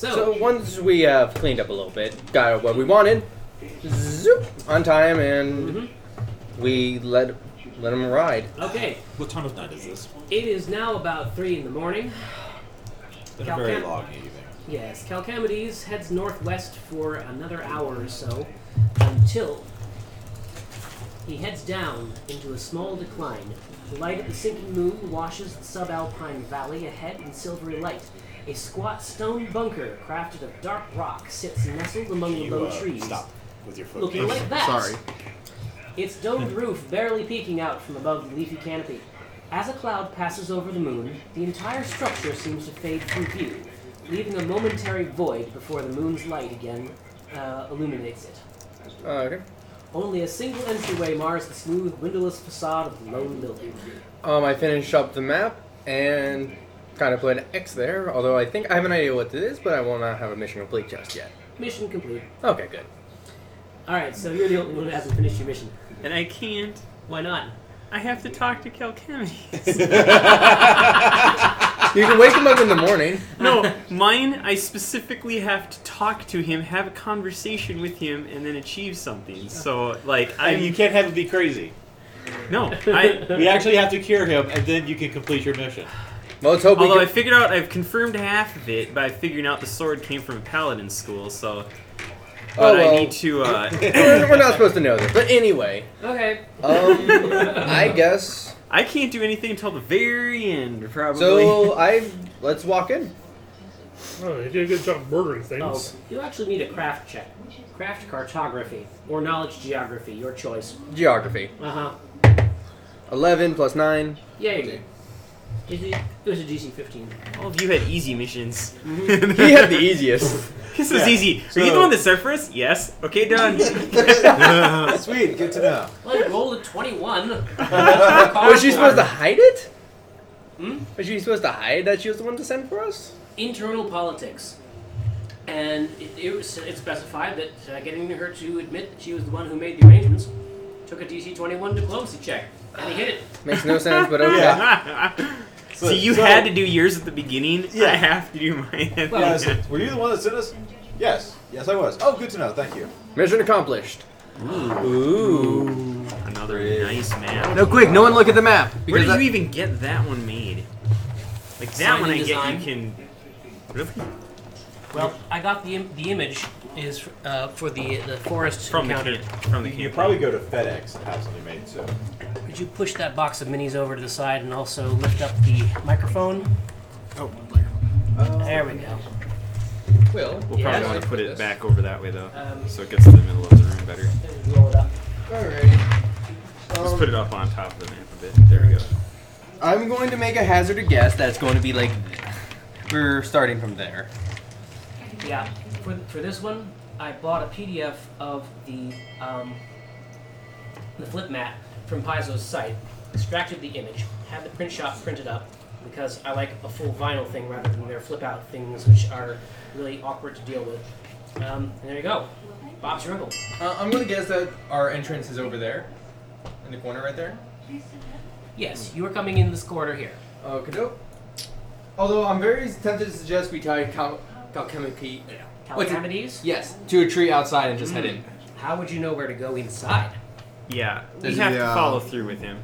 So once we have cleaned up a little bit, got what we wanted, zoop, on time, and we let him ride. Okay. What time of night is this? It is now about 3 in the morning. Been a very long evening. Yes, Calcamides heads northwest for another hour or so until he heads down into a small decline. The light of the sinking moon washes the subalpine valley ahead in silvery light. A squat stone bunker crafted of dark rock sits nestled among the low trees. Stop with your foot. Looking like that. Sorry. Its domed roof barely peeking out from above the leafy canopy. As a cloud passes over the moon, the entire structure seems to fade from view, leaving a momentary void before the moon's light again illuminates it. Okay. Only a single entryway mars the smooth, windowless facade of the lone building. I finished up the map and kind of put an X there, although I think I have an idea what it is, but I will not have a mission complete just yet. Mission complete. Okay, good. Alright, so you're the only one who hasn't finished your mission. And I can't. Why not? I have to talk to Calcamides. You can wake him up in the morning. No, mine, I specifically have to talk to him, have a conversation with him, and then achieve something. So, like, And you can't have him be crazy. No, We actually have to cure him, and then you can complete your mission. Well, let's hope Although we I figured out, I've confirmed half of it by figuring out the sword came from a paladin school, so... But I need to, we're not supposed to know this. But anyway. Okay. I guess... I can't do anything until the very end, probably. So, let's walk in. Oh, you did a good job murdering things. Oh, you actually need a craft check. Craft cartography. Or knowledge geography, your choice. Geography. Uh-huh. 11 plus 9. Yeah, you did. It was a DC 15. All of you had easy missions. He had the easiest. This is easy. Are you the one that set for us? Yes. Okay, done. Sweet, good to know. Well, you rolled a 21. Was she supposed to hide it? Hmm? Was she supposed to hide that she was the one to send for us? Internal politics. And it specified that getting her to admit that she was the one who made the arrangements took a DC 21 diplomacy check. And he hit it. Makes no sense, but okay. So you had to do yours at the beginning. Yeah. I have to do mine. At Well, the end. Were you the one that sent us? Yes. Yes, I was. Oh, good to know. Thank you. Mission accomplished. Ooh. Another nice map. No, quick, no one look at the map. Where did because you even get that one made? Like that Design one, and I get design. you can. Really? Well, I got the image is for the forest From the encounter. from the You camp. probably go to FedEx and have something made soon. Could you push that box of minis over to the side and also lift up the microphone? Oh, There we go. Will. We'll Yeah. probably want to put it back over that way though, Um, so it gets to the middle of the room better. Roll it up. Alright. Just put it up on top of the map a bit. There we go. I'm going to make a hazardous guess that's going to be like... We're starting from there. Yeah. For this one, I bought a PDF of the flip mat from Paizo's site, extracted the image, had the print shop printed up, because I like a full vinyl thing rather than their flip out things, which are really awkward to deal with. And there you go. Bob's your uncle. I'm going to guess that our entrance is over there. In the corner right there. Yes, you are coming in this corridor here. Okay. Although I'm very tempted to suggest we tie Calcamides. Calcamides? Yes, to a tree outside and just head in. How would you know where to go inside? Yeah, we There's have the, to follow through with him.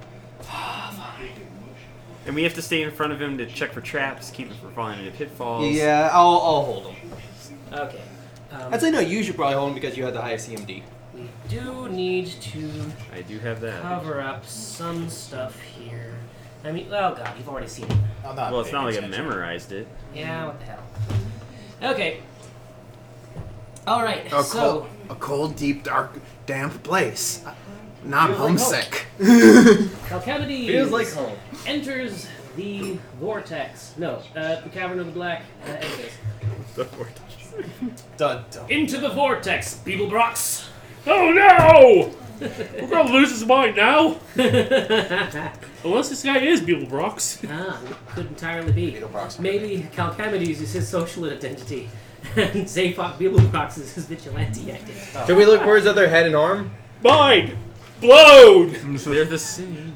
And we have to stay in front of him to check for traps, keep him from falling into pitfalls. Yeah, I'll hold him. Okay. I'd say no, you should probably hold him because you had the highest CMD. We do need to I do have that. cover up some stuff here. I mean, oh god, you've already seen it. I'm not. Well, it's not like I paying attention. memorized it. Yeah, what the hell. Okay. Alright, A so... cold, deep, dark, damp place. Now I'm homesick. Calcamides Feels like home. enters the vortex. No, the Cavern of the Black Edifice. Dun, dun. Into the vortex, Beeblebrox! Oh no! We're gonna lose his mind now. Unless this guy is Beeblebrox. Could entirely be. Beeblebrox. Maybe Calcamides is his social identity, and Zaphok Beeblebrox is his vigilante acting. Should we look for his other head and arm? Mind blown. They're the same.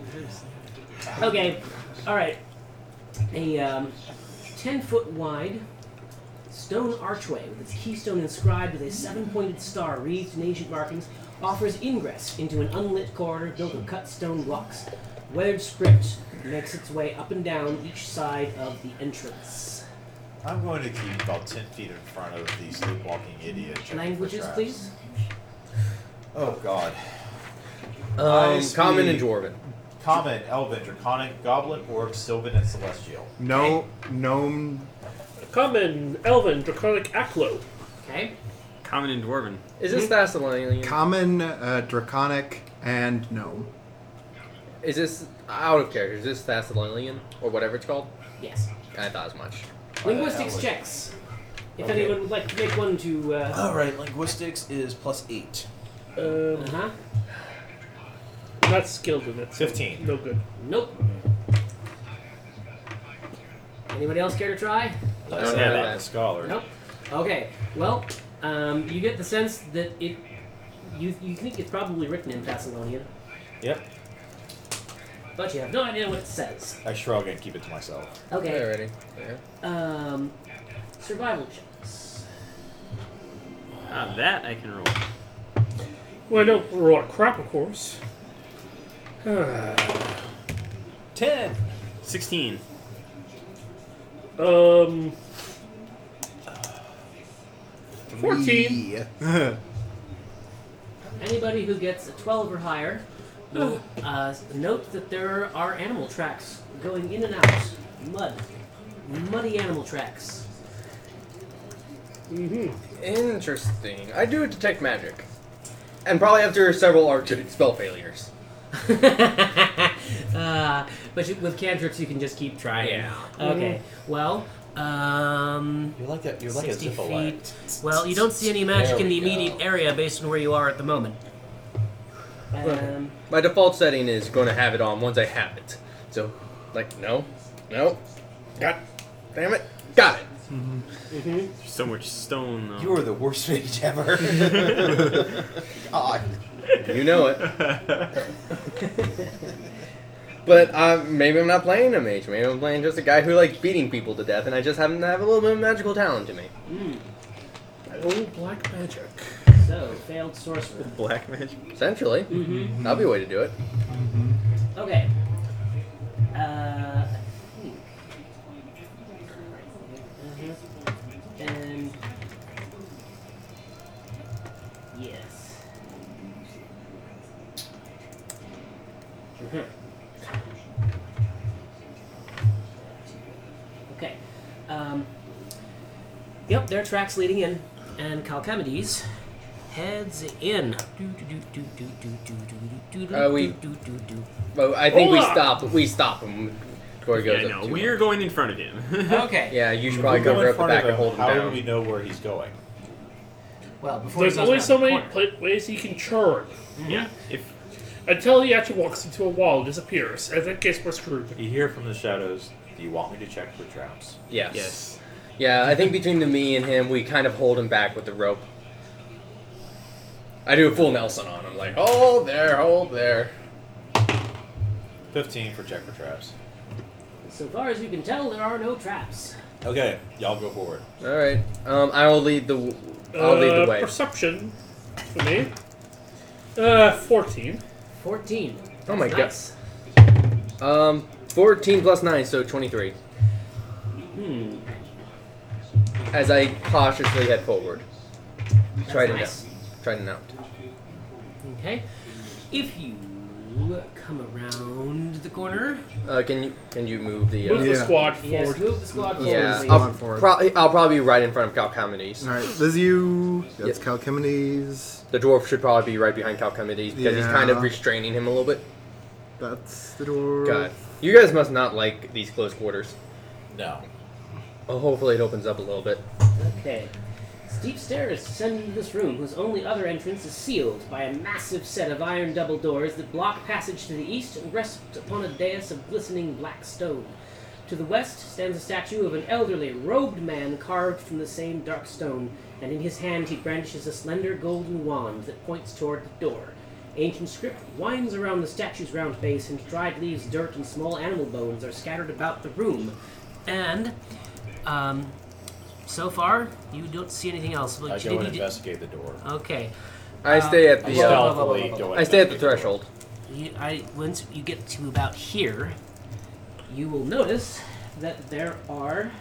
Okay, alright. A 10-foot wide stone archway with its keystone inscribed with a 7-pointed star wreathed in ancient markings offers ingress into an unlit corridor built of cut stone blocks. Weathered script makes its way up and down each side of the entrance. I'm going to keep about 10 feet in front of the sleepwalking idiot. checking for Languages, traps. please. Oh, God. I Common and speak- Dwarven. Common, Elven, Draconic, Goblin, Orc, Sylvan, and Celestial. No, gnome. Common, Elven, Draconic, Aklo. Okay. Common and Dwarven. Is this Thessalonian? Common, draconic, and gnome. Is this out of character? Is this Thessalonian or whatever it's called? Yes. I thought as much. Linguistics Elven. checks. If Okay. anyone would like to make one to. Alright, linguistics is +8. Uh-huh. Not skilled in it. So 15. No good. Nope. Anybody else care to try? I don't said have I'm that. a scholar. Nope. Okay. Well, you get the sense that it. You think it's probably written in Thessalonian, Yep. but you have no idea what it says. I shrug and keep it to myself. Okay. Alrighty. Yeah. Survival checks. That I can roll. Well, I don't roll a crap, of course. 10! 16. 14. Yeah. Anybody who gets a 12 or higher will note that there are animal tracks going in and out. Muddy animal tracks. Interesting. I do detect magic, and probably after several arctic spell failures. But with cantrips, you can just keep trying. Yeah. Okay. Well, You're like a 60 Zippo feet. Well, you don't see any magic There in the we go. immediate area based on where you are at the moment. My default setting is going to have it on once I have it. So, no, God damn it, got it. There's so much stone, though. You are the worst mage ever. God. You know it. But maybe I'm not playing a mage. Maybe I'm playing just a guy who likes beating people to death, and I just happen to have a little bit of magical talent to me. Oh, black magic. So, failed sorcerer. Black magic. Essentially, that'll be a way to do it. Okay. And yes. Okay. Yep, there are tracks leading in, and Calchemides heads in. But I think Hold on. we stop him before he goes Yeah, up no, too we're long. going in front of him. Okay. Yeah, you should probably We're going cover in up the front back of and hold him How do down. we know where he's going? Well, before There's he goes only around so the many corner. ways he can turn. Yeah. If Until he actually walks into a wall and disappears. In that case, we're screwed. You hear from the shadows, do you want me to check for traps? Yes. yes. Yeah, I think between me and him, we kind of hold him back with the rope. I do a full Nelson on him, like, hold there. 15 for check for traps. So far as you can tell, there are no traps. Okay, y'all go forward. All right. I'll lead the way. Perception for me. 14. 14. Oh my Nice. 14 plus 9, so 23. As I cautiously head forward. Try to nice. note. Okay. If you come around the corner, Can you move the? Move the Yeah. squad yes, forward. move the squad forward. Yeah, please. I'll- forward. I'll probably be right in front of Calchemides. Alright, there's you. That's Yep. Calchemides. The dwarf should probably be right behind Calchemides because he's kind of Yeah. restraining him a little bit. That's the door. God, you guys must not like these close quarters. No. Well, hopefully it opens up a little bit. Okay. Steep stairs descend into this room, whose only other entrance is sealed by a massive set of iron double doors that block passage to the east and rest upon a dais of glistening black stone. To the west stands a statue of an elderly, robed man carved from the same dark stone, and in his hand he brandishes a slender golden wand that points toward the door. Ancient script winds around the statue's round base, and dried leaves, dirt, and small animal bones are scattered about the room. And, So far, you don't see anything else. I go and investigate the door. Okay. I stay at I the. stealthily go and I stay at the investigate threshold. Once you get to about here, you will notice that there are.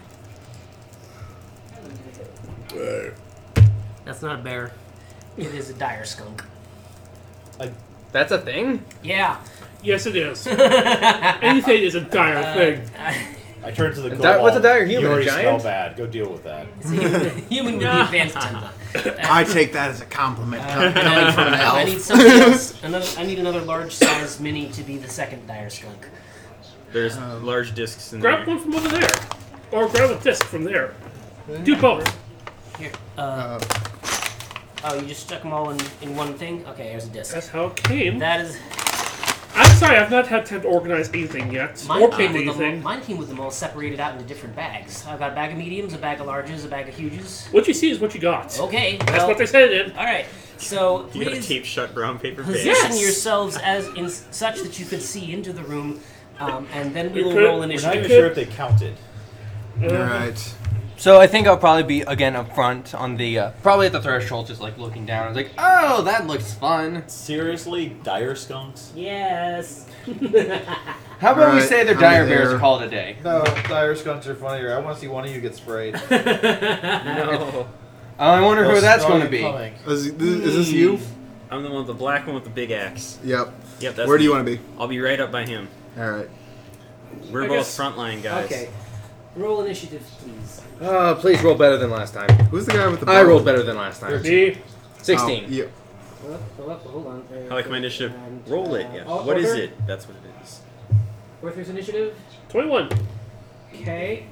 That's not a bear. It is a dire skunk. That's a thing. Yeah. Yes, it is. Anything is a dire thing. I turn to the What's a dire human? You already A giant? smell bad. Go deal with that. It's a human with the advanced temper. I take that as a compliment coming from an I need elf. something else. I need another large-sized mini to be the second dire skunk. There's large discs in Grab there. one from over there. Or grab a disc from there. Do both. Here. Oh, you just stuck them all in one thing? Okay, here's a disc. That's how it came. That is. I'm sorry, I've not had time to organize anything yet. Or paint anything. Mine came with them all separated out into different bags. I've got a bag of mediums, a bag of larges, a bag of huges. What you see is what you got. Okay. That's what they said in. All right. So You got a please tape shut brown paper bag. position yourselves as in such that you could see into the room, and then we will could- roll We're not initiative. even sure if they counted. Alright. So I think I'll probably be again up front on the probably at the threshold, just like looking down. I was like, oh, that looks fun. Seriously, dire skunks? Yes. How about we Alright, say they're I'm dire bears there. and call it a day? No, dire skunks are funnier. I want to see one of you get sprayed. No. I wonder who that's going to be. Is this you? I'm the one with the black one with the big axe. Yep. Yep, that's Where do you me. want to be? I'll be right up by him. Alright. We're I both guess- frontline guys. Okay. Roll initiative, please. Please roll better than last time. Who's the guy with the I bow? rolled better than last time. Me. 16. Oh, yeah. Hold on. I like my initiative. Roll it. Yeah. Oh, What is Arthur? it? That's what it is. Arthur's initiative. 21. Okay.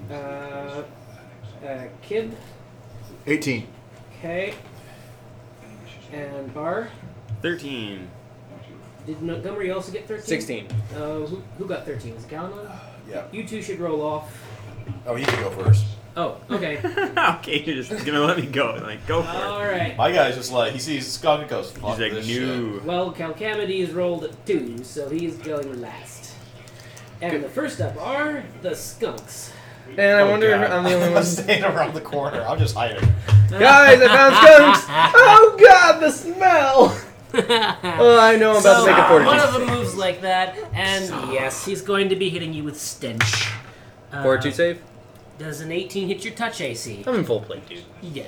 Kib. 18. Okay. And Bar. 13. Did Montgomery also get 13? 16. Who got 13? Was it Galanon? Yeah. You two should roll off. Oh, you can go first. Oh, okay. Okay, you're just gonna let me go. Like, go for it. Alright. My guy's just like, he sees skunk and goes, fuck He's like, this new. Well, Calcamides rolled a 2, so he's going last. And the first up are the skunks. And I wonder if I'm the only I'm one. staying around the corner. I'm just hiding. Guys, I found skunks! Oh god, the smell! Oh, I know I'm about to make a one fortitude. of them moves like that, and yes, he's going to be hitting you with stench. Fortitude save? Does an 18 hit your touch AC? I'm in full plate, dude. Yeah.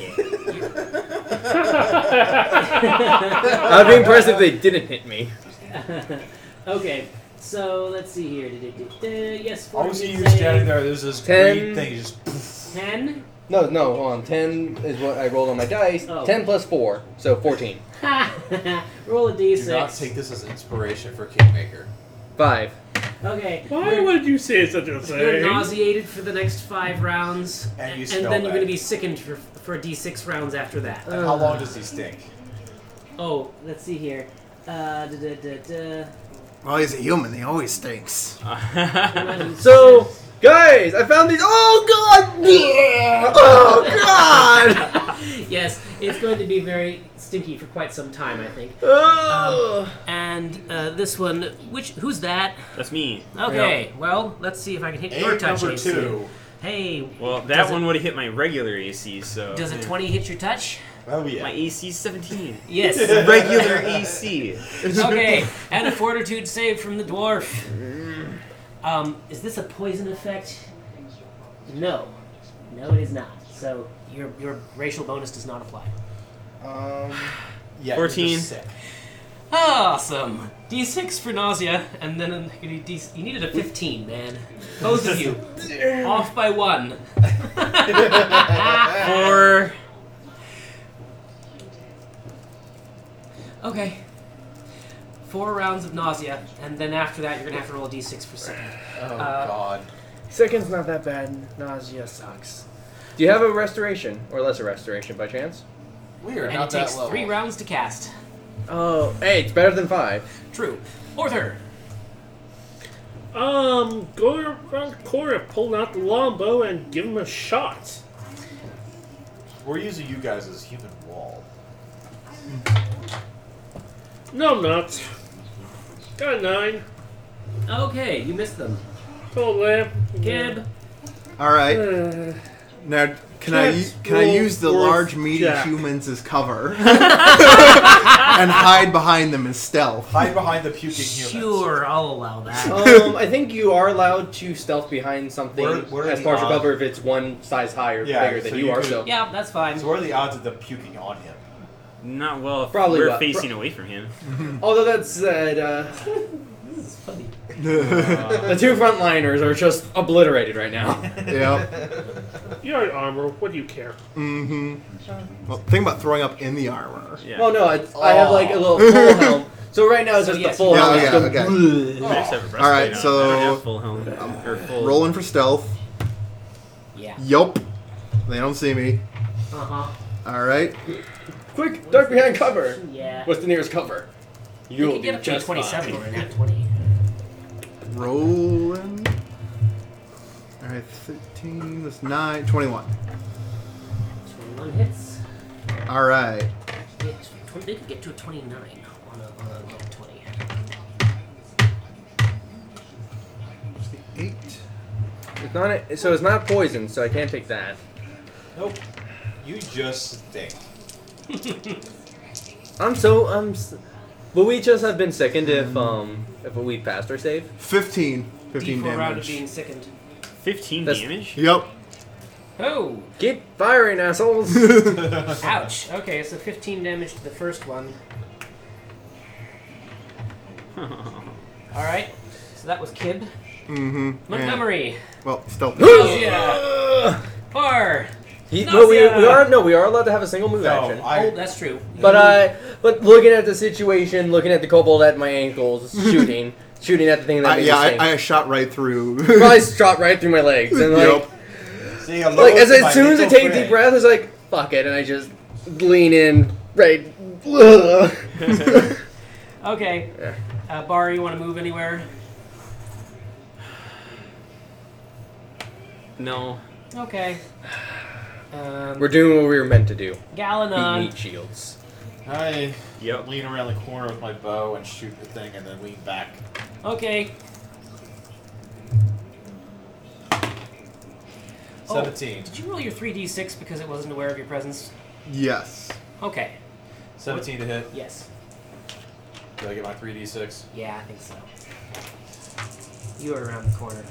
I'd be impressed if they didn't hit me. Okay, so let's see here. Yes, I see you fortitude standing save. there. There's this 10. green thing. Just 10. No, hold on. 10 is what I rolled on my dice. Oh. 10 plus 4, so 14. Roll a d6. do not take this as inspiration for Kingmaker. 5. Okay. Why would you say such a You're thing? nauseated for the next 5 rounds, And you and smell then you're bad. going to be sickened for d6 rounds after that. And how long does he stink? Oh, let's see here. Well, he's a human. He always stinks. So, guys, I found these. Oh god! Oh god! Yes, it's going to be very stinky for quite some time, I think. Oh. And this one, who's that? That's me. Okay, well, let's see if I can hit your Egg touch number AC. 2. Hey, Well, Does that it- one would have hit my regular AC, so. does a 20 hit your touch? Oh, yeah. My AC 17. Yes. Regular AC. Okay, and a fortitude save from the dwarf. Is this a poison effect? No. No, it is not. So your racial bonus does not apply. Yeah, 14. you're just sick. Awesome. D6 for nausea, and then you needed a 15, man. Both of you. Off by 1. Or. Okay. 4 rounds of nausea, and then after that, you're going to have to roll a d6 for second. Oh, God. Second's not that bad. Nausea sucks. Do you have a restoration or lesser restoration by chance? We are And not it that takes level. 3 rounds to cast. Oh, hey, it's better than 5. True. Arthur. Go around the corner, pull out the longbow, and give him a shot. We're using you guys as human wall. No, I'm not. Got a 9. Okay, you missed them. Totally. Gib. Alright. Now, Can I roll use the for large meaty Jack. humans as cover and hide behind them as stealth? Hide behind the puking humans. Sure, I'll allow that. I think you are allowed to stealth behind something Where are as the partial odds? cover if it's one size higher, Yeah, bigger than so you you are. could- So Yeah, that's fine. So what are the odds of them puking on him? Not well. If Probably we're well. facing away from him. although that said, This is funny. the two frontliners are just obliterated right now. Yep. You're in armor. What do you care? Mm-hmm. Well, think about throwing up in the armor. Yeah. Well, no, I have like a little full helm. So right now it's So just yes, the full yeah, helm. yeah, Just okay. goes, I just have a breastplate Alright, on. so- I don't have full helm. Or full. Rolling for stealth. Yeah. Yup. They don't see me. Uh-huh. Alright. Quick, duck behind cover. Yeah. What's the nearest cover? You You'll can do get up to a just 27 fine. or a nat 20. Rolling. Alright, 13. That's 9. 21. 21 hits. Alright. They could get to a 29 on a level 20. 8. It's not. So it's not poison, so I can't take that. Nope. You just stink. Will we just have been second if we passed our save? 15. 15 D4 round of damage. being sickened. 15 That's- damage. Yup. Oh! Keep firing, assholes! Ouch. Okay, so 15 damage to the first one. Alright. So that was Kib. Mm-hmm. Montgomery. Well, stealth. Nausea. 4. We Nausea. are allowed to have a single move action. Oh, that's true. But looking at the situation, looking at the kobold at my ankles, shooting at the thing that made me sing. I shot right through. Probably shot right through my legs, and Yup. See, like as soon as I take a deep breath, it's like fuck it, and I just lean in right. Okay. Bar, you want to move anywhere? No. Okay. We're doing what we were meant to do. Beat Galanon. meat shields. I Yep. lean around the corner with my bow and shoot the thing, and then lean back. Okay. 17. Did you roll your 3d6 because it wasn't aware of your presence? Yes. Okay. 17 to hit. Yes. Did I get my 3d6? Yeah, I think so. You are around the corner.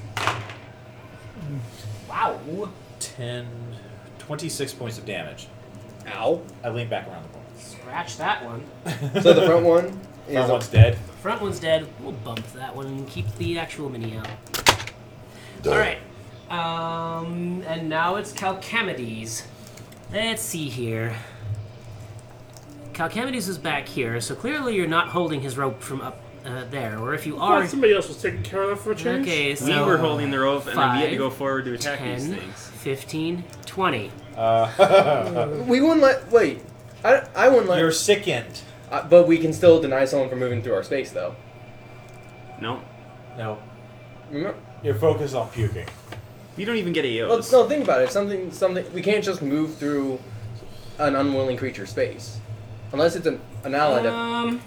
Wow. 10, 26 points of damage. Ow. I lean back around the corner. Scratch that one. So the front one is Front one's dead. Front one's dead. We'll bump that one and keep the actual mini out. Alright. And now it's Calcamides. Let's see here. Calcamides is back here, so clearly you're not holding his rope from up there. Or if you I are... thought somebody else was taking care of that for a change. Okay, We so... were holding the rope, and then we had to 5, go forward to attack 10, these things. 15, 20. we wouldn't let wait. I wouldn't let. You're sickened. But we can still deny someone from moving through our space, though. No. No. Remember? You're focused on puking. We don't even get AOs. Well, no, think about it. Something. We can't just move through an unwilling creature's space, unless it's an ally. That,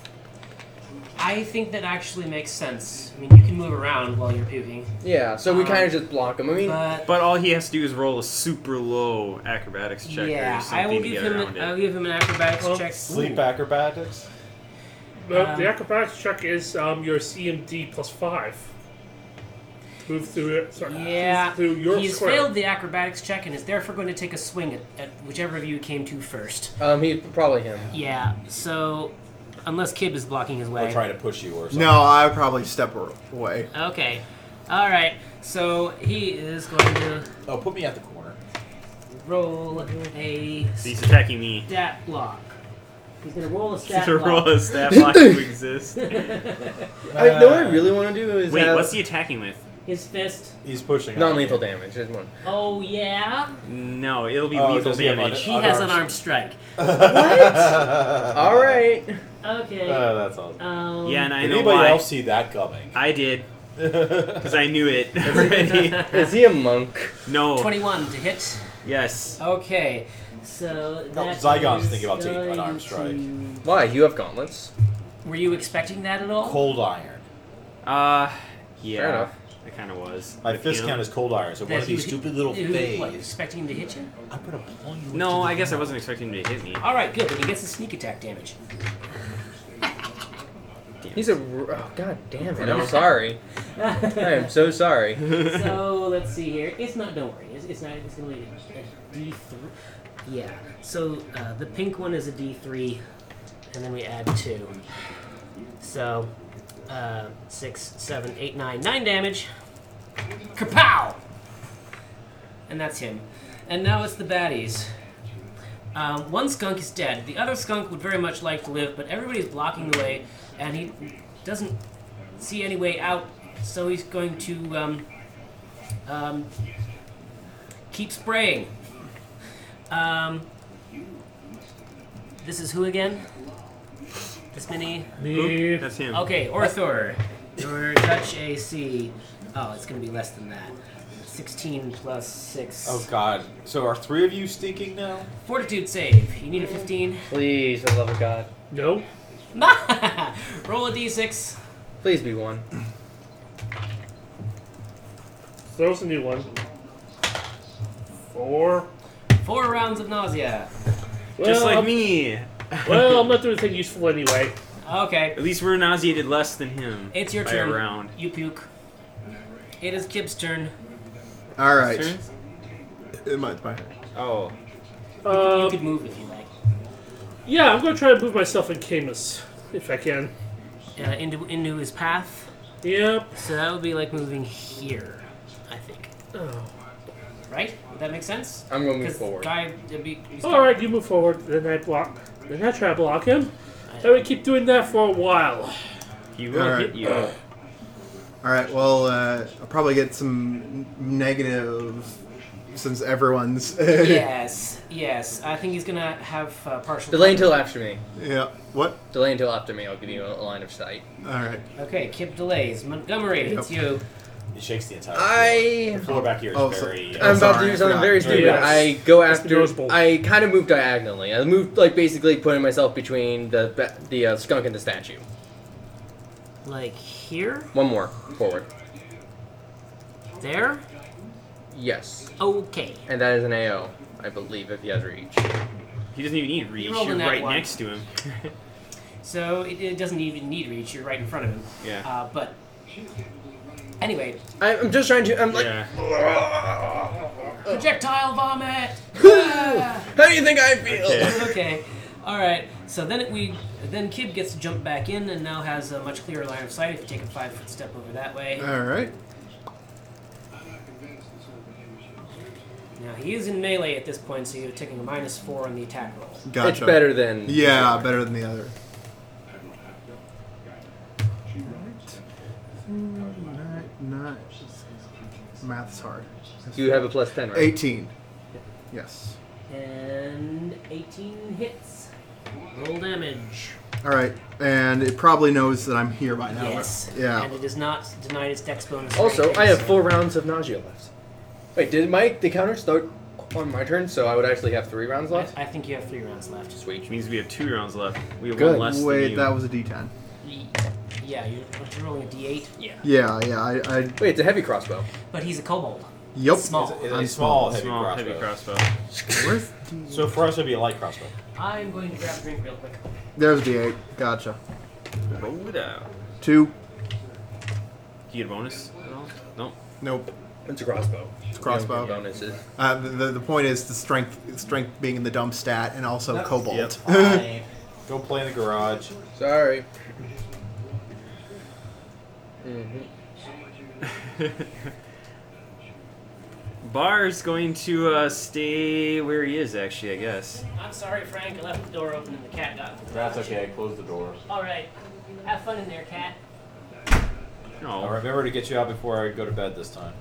I think that actually makes sense. I mean, you can move around while you're puking. yeah. So we kind of just block him. I mean, But all he has to do is roll a super low acrobatics check yeah, or something I will to give get him. around I'll it. give him an acrobatics Well, check. Sleep Ooh. acrobatics? The acrobatics check is your CMD plus 5. Move through it. Sorry, Yeah, move through your he's square. failed the acrobatics check and is therefore going to take a swing at whichever of you came to first. he's probably him. Yeah, so unless Kib is blocking his Or way. trying to push you or something? No, I would probably step away. Okay, all right. So he is going to Oh, put me at the corner. roll a So he's attacking me. stat block. He's going to roll a stat To roll block. a stat block to exist. I mean, what I really want to do is Wait, have what's he attacking with? His fist. He's pushing. non-lethal damage. There's one. Oh yeah. No, it'll be Oh, lethal does he have damage. He has unarmed strike. All right. Okay. That's awesome. Yeah, and I Did know anybody why. else see that coming? I did, because I knew it already. Is he a monk? No. 21 to hit. Yes. Okay. So No, that Zygon's is thinking about taking going unarmed strike. to- Why? You have gauntlets. Were you expecting that at all? Cold iron. Yeah. Fair enough. It kind of was. My With fist him. count is cold iron, so one of these stupid little What, fays. expecting him to hit you? I'm gonna pull you. No, into I the guess I ground. wasn't expecting him to hit me. All right, good. Then he gets the sneak attack damage. He's a. Oh, God damn it. I'm sorry. I am so sorry. So let's see here. It's not. Don't worry. It's not. It's gonna be a D3. Yeah. So the pink one is a D3, and then we add 2. So 6, 7, 8, 9, 9 damage. Kapow! And that's him. And now it's the baddies. One skunk is dead. The other skunk would very much like to live, but everybody's blocking the way, and he doesn't see any way out. So he's going to keep spraying. This is who again? This mini? Me. That's him. Okay, Orthor. Your touch AC. Oh, it's going to be less than that. 16 plus 6. Oh God! So are 3 of you stinking now? Fortitude save. You need a 15. Please, for the love of God. No. Roll a d6. Please be 1. Throws a new one. 4. 4 rounds of nausea. Well, Just like I'm, me. well, I'm not doing anything useful anyway. Okay, At least we're nauseated less than him. it's your by turn. a round. You puke. It is Kib's turn. All right. Turn? It's my turn. Oh. You could move if you like. Yeah, I'm going to try to move myself in Camus, if I can. Into his path. Yep. So that would be like moving here, I think. Oh. Right? Would that make sense? I'm going to move Because forward. guy, he's All right, you move forward. Then I block. Then I try to block him. And we keep doing that for a while. He will Alright. hit you. All right. Well, I'll probably get some negative since everyone's. Yes, yes. I think he's gonna have partial. Delay until after me. Yeah. What? Delay until after me. I'll give you a line of sight. All right. Okay, Kip delays. Montgomery, it's you. It shakes the entire I- floor. The floor back here is Oh, so- very. I'm about sorry, to I do something forgot. very stupid. Yes. I go That's the after. Rose Bowl. I kind of move diagonally. I move like basically putting myself between the skunk and the statue. Like here? One more forward. There? Yes, Okay. and that is an AO, I believe, if he has reach. He doesn't even need reach. rolled You're in that right one. next to him. So it doesn't even need reach. You're right in front of him. Yeah. But anyway, I'm just trying to. I'm like, Yeah. projectile vomit. how do you think I feel? Okay. Okay. All right. So then Kib gets to jump back in and now has a much clearer line of sight if you take a 5-foot step over that way. All right. Now he is in melee at this point, so you're taking a -4 on the attack roll. Gotcha. It's better than. Yeah, better than the other. Not. Math's hard. You have a +10, right? 18. Yes. And 18 hits. Roll damage. All right, and it probably knows that I'm here by now. Yes. Yeah. And it is not denied its dex bonus. or Also, anything, I have so- 4 rounds of nausea left. Wait, did the counter start on my turn? So I would actually have 3 rounds left. I think you have 3 rounds left. Sweet. Which means we have 2 rounds left. We have Good. one less than Wait, you. that was a D10. Yeah, you're rolling a D8. Yeah. Yeah. I Wait, it's a heavy crossbow. But he's a kobold. Yep. Small. It's I'm a small, heavy Small, crossbow. heavy crossbow. Where's So for us, it'd be a light crossbow. I'm going to grab a drink real quick. There's D8. Gotcha. Roll it out. 2. Do you get a bonus at all? No. Nope. It's a crossbow. It's a crossbow. You don't get bonuses. The point is the strength being in the dump stat and also cobalt. Yep. Fine. Go play in the garage. Sorry. Bar's going to stay where he is, actually, I guess. I'm sorry, Frank. I left the door open and the cat got into the That's garage. okay. Close the door. All right. Have fun in there, cat. I'll No. remember to get you out before I go to bed this time.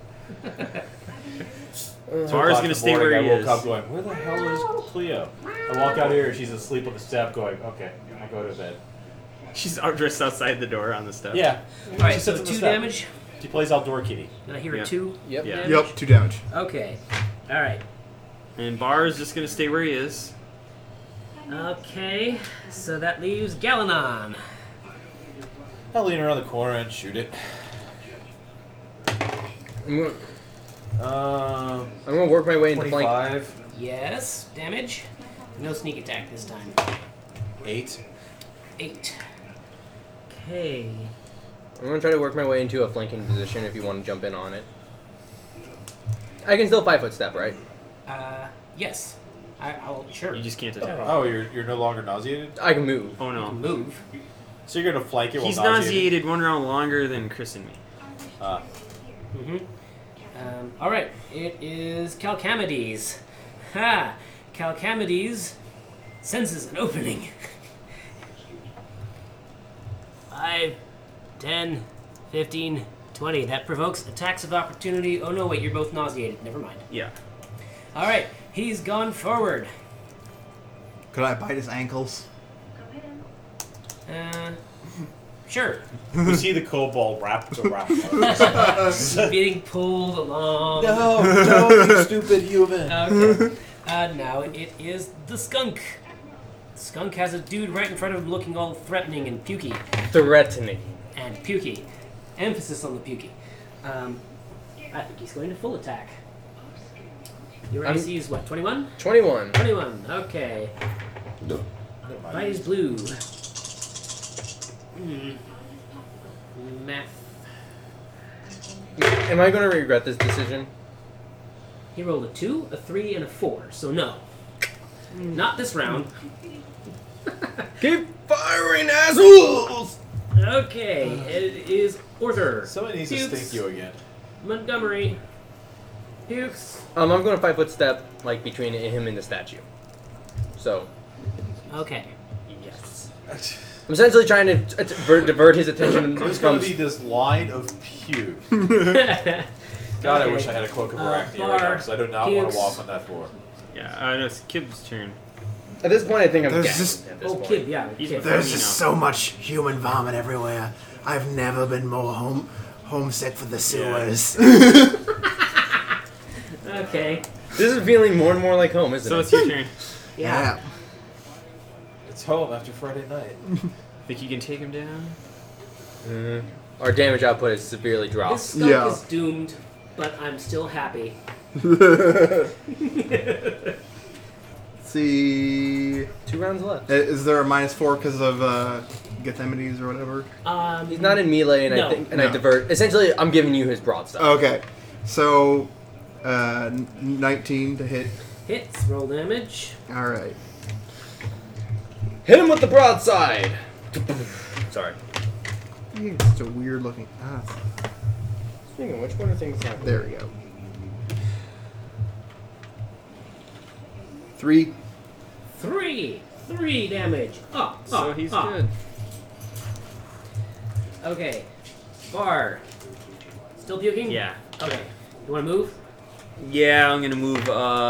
Bar's 2 o'clock going in to the stay morning, where he I woke is. up going, where the hell is Cleo? I walk out here and she's asleep on the step going, okay, I'll go to bed. She's out dressed outside the door on the step. Yeah. All right. She So sits on the 2 step. damage. She plays outdoor kitty. Did I hear Yeah. a 2? Yep. Yeah. Yep. 2 damage. Okay. All right. And Bar's just going to stay where he is. Okay. So that leaves Galanon. I'll lean around the corner and shoot it. I'm Um, gonna work my way into flank. 25. Yes. Damage. No sneak attack this time. 8. 8. Okay. I'm gonna try to work my way into a flanking position if you want to jump in on it. I can still 5-foot step, right? Yes. I'll sure. You just can't attack. Oh, you're no longer nauseated? I can move. Oh no. Move. So you're going to flank it while He's nauseated? nauseated 1 round longer than Chris and me. Mm-hmm. All right. It is Calcamides. Ha! Calcamides senses an opening. 5, 10, 15, 20. That provokes attacks of opportunity. Oh no, wait, you're both nauseated. Never mind. Yeah. All right, he's gone forward. Could I bite his ankles? Sure. We see the kobold wrapped around. Being pulled along. No, don't, you stupid human. Okay. Now it is the skunk. Skunk has a dude right in front of him looking all threatening and pukey. Threatening. And pukey. Emphasis on the pukey. I think he's going to full attack. Your AC is what, 21? 21. 21, okay. Bite is blue. Math. Am I gonna regret this decision? He rolled a 2, a 3, and a 4, so no. Not this round. Keep firing, assholes! Okay, it is Orther. Somebody needs to Pukes. stink you again. Montgomery. Pukes. I'm gonna 5-foot step like between him and the statue. So, Okay. yes. I'm essentially trying to divert his attention There's from. going to be this line of puke. God, I wish I had a cloak of arachne right now, Bar, because I do not want pukes. to walk on that floor. Yeah, no, it's Kib's turn. At this point, I think I'm There's gassed just- at this Oh, point. kid, yeah. He's Kid. a- There's You just know. so much human vomit everywhere. I've never been more homesick for the sewers. Okay. This is feeling more and more like home, isn't So it? it's your turn. Yeah. It's home after Friday night. Think you can take him down? Our damage output is severely This dropped. skunk Yeah. is doomed, but I'm still happy. See, 2 rounds left. is there a -4 because of Gethemides or whatever? He's not in melee, and No. I think, and I No. divert. Essentially, I'm giving you his broadside. Okay, so 19 to hit. Hits, roll damage. All right. Hit him with the broadside. Sorry. It's just a weird looking. Speaking of which, what are things happening? There we go. 3. 3 damage. So he's good. Okay. Bar. Still puking? Yeah. Okay. You want to move? Yeah, I'm gonna move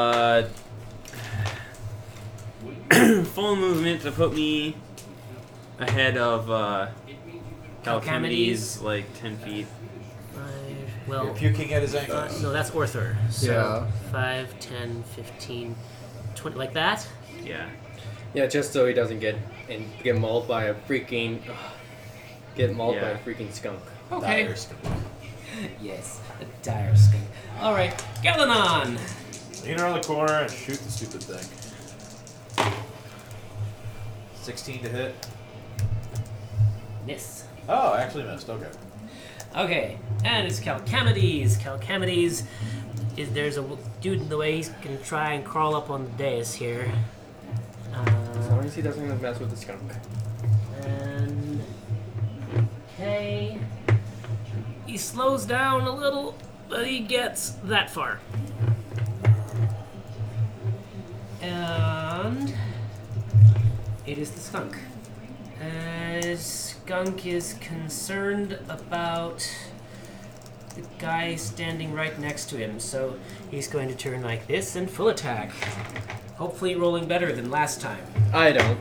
full movement to put me ahead of Calcamides, like 10 feet. 5. You're Well, puking at his ankles. no, that's Orther. So Yeah. 5, 10, 15, 20. Like that? Yeah. Yeah, just so he doesn't get mauled by a freaking by Yeah. a freaking skunk. Okay. Dire skunk. Yes. A dire skunk. All right. Galanon. Lean around the corner and shoot the stupid thing. 16 to hit. Miss. Oh, I actually missed. Okay. Okay, and it's Calcamides. Calcamides there's a dude in the way. He can try and crawl up on the dais here. As long as he doesn't mess with the skunk. And okay, he slows down a little, but he gets that far. And it is the skunk. Skunk is concerned about the guy standing right next to him, so he's going to turn like this and full attack. Hopefully rolling better than last time. I don't.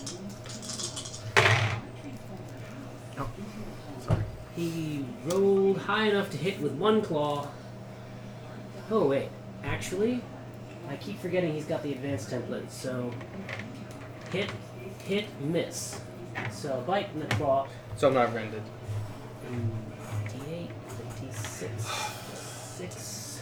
He rolled high enough to hit with 1 claw. Oh wait, actually, I keep forgetting he's got the advanced template, so hit, miss. So bite and the claw. So I'm not rendered. D8, 56. 6.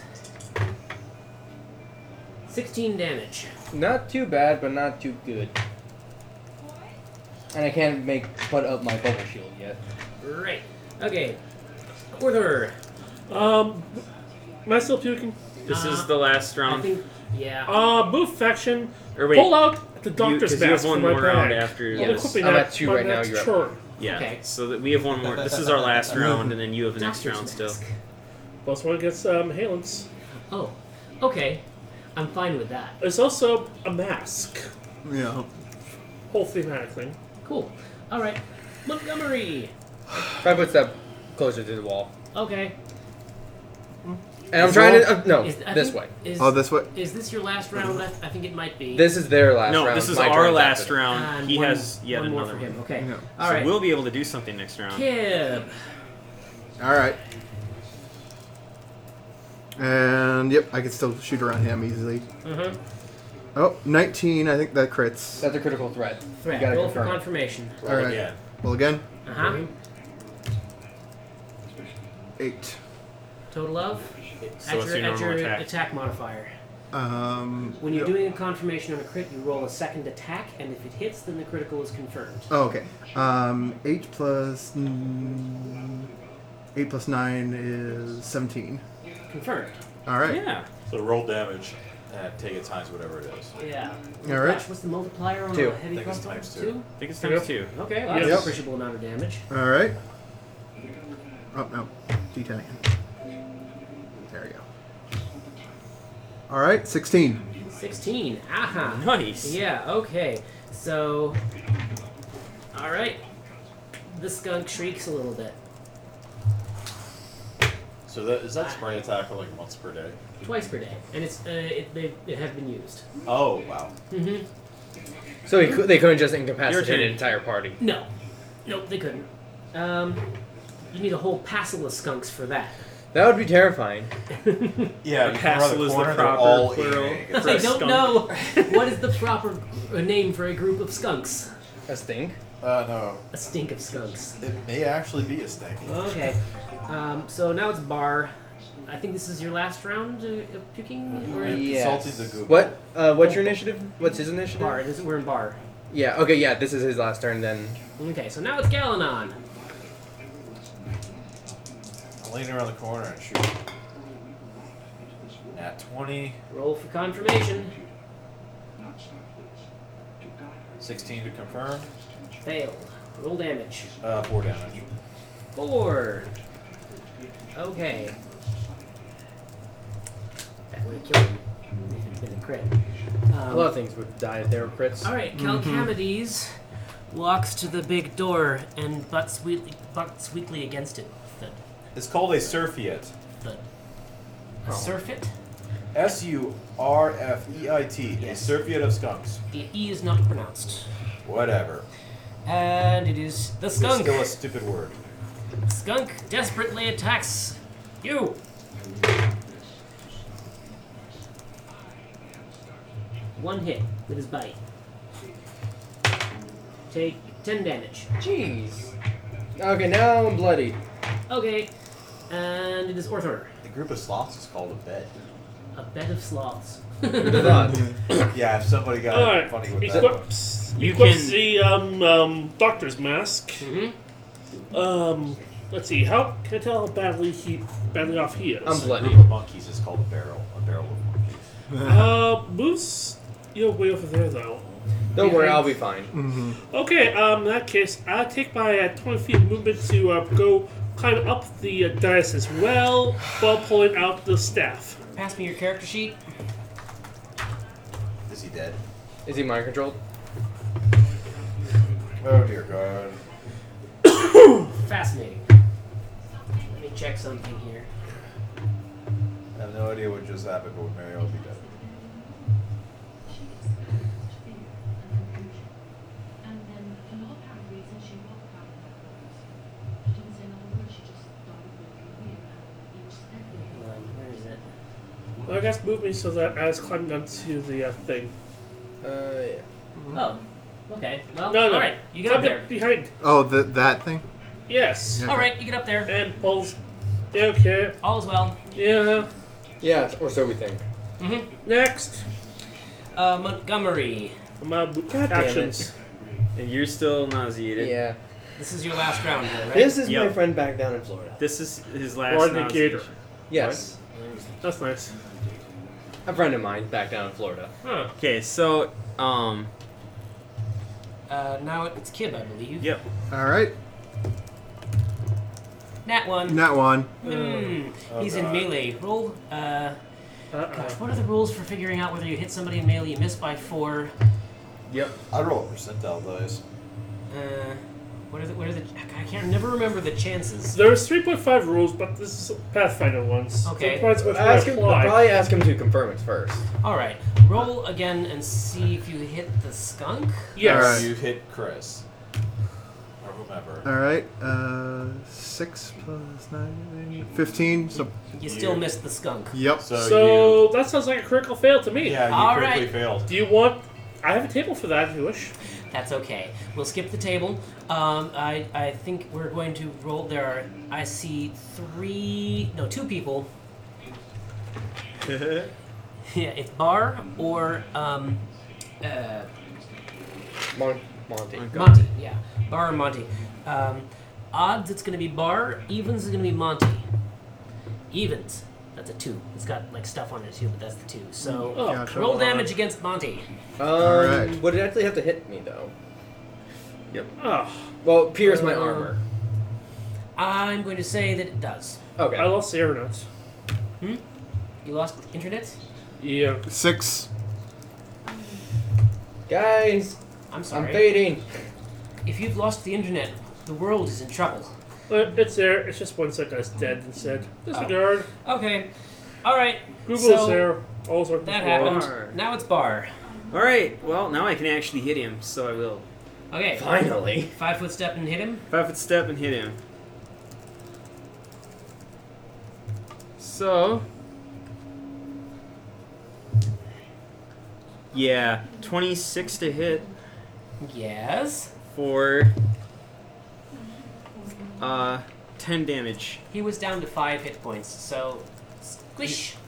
16 damage. Not too bad, but not too good. And I can't put up my bubble shield yet. Right. Okay. Orther. Am I still puking? This is the last I round. think. Yeah. Move faction. Or wait, Pull out the doctor's you have mask one from my more round bag. after I'm this. equipping I'm that at 2 my right now, next you're at turn. Yeah. Okay. So that we have one more. This is our last round, and then you have the next Doctor's round still. mask. Plus one against Halens. Oh. Okay. I'm fine with that. There's also a mask. Yeah. Whole thematic thing. Cool. All right. Montgomery. 5 foot step closer to the wall. Okay. And I'm trying to... no, I this think- way. Oh, this way. Is this your last round? I think it might be. This is their last No, round. this is My our turn's last after. round. And He one- has yet one more another for him. one. Okay. Yeah. All So right. we'll be able to do something next round. Kib. All right. And yep, I can still shoot around him easily. Uh-huh. Oh, 19. I think that crits. That's a critical threat. Threat. You gotta Roll for confirm. confirmation. All right. Again. Well, again, Uh-huh. 8. Total of? So what's your normal attack? attack modifier. Yep. When you're doing a confirmation on a crit, you roll a second attack, and if it hits, then the critical is confirmed. Oh, okay. 8 plus 8 plus 9 is 17. Confirmed. All right. Yeah. So roll damage and take it times whatever it is. Yeah. All right. Gosh, what's the multiplier on 2. a heavy I think it's crossbow? times 2. 2? I think it's times 2. Okay, well, that's Yep. an appreciable amount of damage. All right. Oh no, D10 again. There we go. All right, 16. 16. Aha. Nice. Yeah, okay. So, alright. The skunk shrieks a little bit. So that is that spray attack for like once per day? Twice per day. And it's it has been used. Oh wow. Mm-hmm. So they couldn't just Your incapacitate turn. an entire party. No. Nope, they couldn't. You need a whole passel of skunks for that. That would be terrifying. Yeah, you come around Passel the is the corner, they're proper all plural. aiming. I It's a like, don't skunk. know what is the proper name for a group of skunks. A stink? no, A stink of skunks. it may actually be a stink. Okay. So now it's Bar. I think this is your last round of puking? Or Yeah. Salty the goop. What? What's your initiative? What's his initiative? Bar. We're in Bar. Yeah. Okay. Yeah. This is his last turn. Then. Okay, so now it's Galanon. I'm leaning around the corner and shoot. Nat 20, Roll for confirmation. 16 to confirm, Failed. Roll damage. 4 damage. 4. Okay. That would have killed him if it had been a crit. A lot of things would die if they were crits. Alright, Calcamides walks to the big door and butts weakly against it. Thud, It's called a surfiet. thud. A surfeit? S-U-R-F-E-I-T. Yes. A surfiet of skunks. The E is not pronounced. Whatever. And it is the It's skunk. still a stupid word. Skunk desperately attacks you. One hit with his bite. Take 10 damage. Jeez. Okay. Now I'm bloody. Okay, and it is Orthor. The group of sloths is called a bed. A bed of sloths. Who'd have thought? Yeah, if somebody got Alright. funny with that one. Equips. You Equips can- the doctor's mask. Mm-hmm. Let's see. How can I tell how badly off he is? I'm A bloody. group of monkeys is called a barrel. A barrel of monkeys. Moose, you're way over there though. Don't worry. I'll be fine. Okay, in that case, I'll take my 20 feet movement to go climb up the dais as well while pulling out the staff. Pass me your character sheet. Is he dead? Is he mind controlled? Oh dear God. Fascinating. Let me check something here. I have no idea what just happened, but Mary will be dead. And then, for no apparent reason, she walked out of the house. She didn't say another word, she just started walking away, and he was everywhere. Where is it? Well, I guess move me so that I was climbing onto the thing. Yeah. Oh. Okay. Well, No, no. alright. You get up Climb there. behind. Oh, that thing? Yes. Yeah. Alright, you get up there. And pulls Yeah, okay. All's well. Yeah. Yeah, or so we think. Next. Montgomery. My damn actions. And you're still nauseated. Yeah. This is your last round here, right? This is my Yep. friend back down in Florida. This is his last Or the gator. nauseation. Yes. That's nice. A friend of mine back down in Florida. Huh. Okay, so Now it's Kib, I believe. yep. All right. Nat 1. Nat 1. He's in melee. Roll. Gosh, Uh-oh. what are the rules for figuring out whether you hit somebody in melee? You miss by 4. Yep. I roll percentile dice. What are the? I can't never remember the chances. There's 3.5 rules, but this is Pathfinder ones. Okay. So it depends which one Ask him, apply. probably ask him to confirm it first. All right. Roll again and see if you hit the skunk. Yes. Alright. You hit Chris. Or whomever. All right. 6 plus 9, 15. So, You still missed the skunk. yep. So that sounds like a critical fail to me. Yeah, you All critically right. failed. Do you want? I have a table for that if you wish. That's okay. We'll skip the table. I think we're going to roll. There are. I see 2 people. Yeah, it's Bar or Monty. Monty. Yeah, Bar or Monty. Odds it's going to be Bar. Evens is going to be Monty. Evens. That's a 2. It's got like stuff on it too, but that's the 2. So Oh, Gotcha. come roll on. damage against Monty. Alright. Would it actually have to hit me though? Oh, Well, pierce my armor. I'm going to say that it does. Okay. I lost the aeronauts. You lost internet? Yeah. 6. Guys, I'm I'm sorry. fading. If you've lost the internet, the world is in trouble. It's there. It's just one side guy's dead instead. Disregard. Okay. All right. Google so is there. All sorts that of happened. Bar. Now it's Bar. All right. Well, now I can actually hit him, so I will. Okay. Finally. 5 foot step and hit him. 5 foot step and hit him. So. Yeah, 26 to hit Yes. for 10 damage. He was down to 5 hit points, so squish.